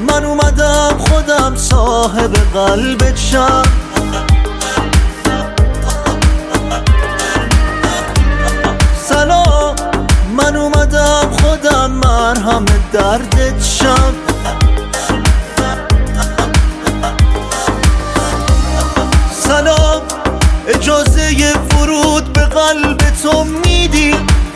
من اومدم خودم صاحب قلبت شم. سلام، من اومدم خودم مرهم دردت شم. سلام، اجازه ورود به قلب تو میدی؟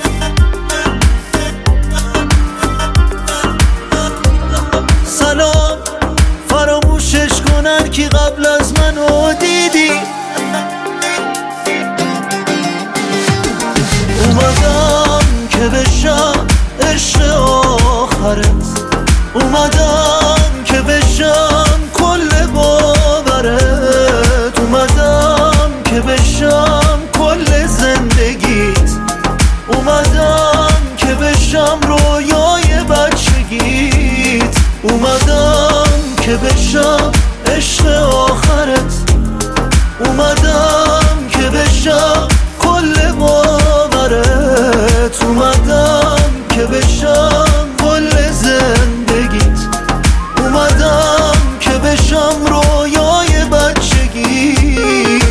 سلام، فراموشش کنن که قبل از منو دیدی. اومدم که بشم عشق آخرت، اومدم که بشم کل باورت، اومدم که بشم کل زندگیت، اومدم که بشم رویای بچگیت، اومدم که بشم عشق آخرت، اومدم که بشم کل باورت، اومدم که بشم کل زندگیت، اومدم که بشم رویای بچگیت.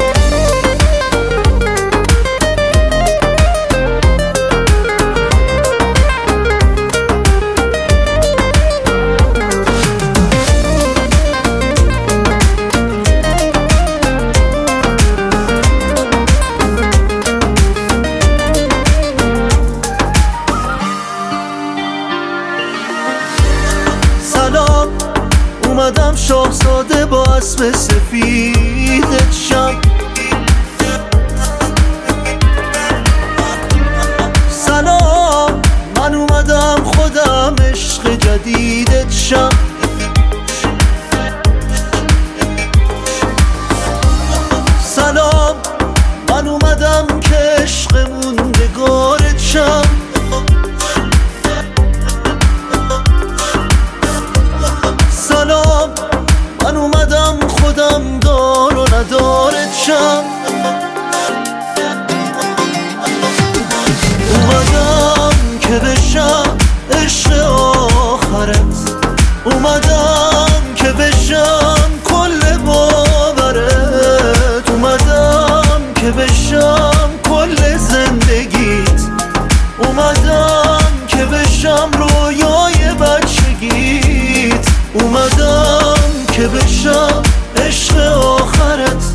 سلام، اومدم شاهزاده با اسب سفیدت شم. سلام، من اومدم خودم عشق جدیدت شم. سلام، من اومدم که عشق موندگارت شم. سلام، من اومدم خودم دار و ندارت شم. اومدم که بشم عشق آخرت، اومدم که بشم کل باورت، اومدم که بشم کل زندگیت، اومدم که بشم رویای بچگیت، اومدم که بشم عشق آخرت،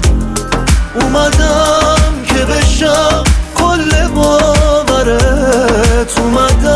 اومدم که بشم کل باورت، اومدم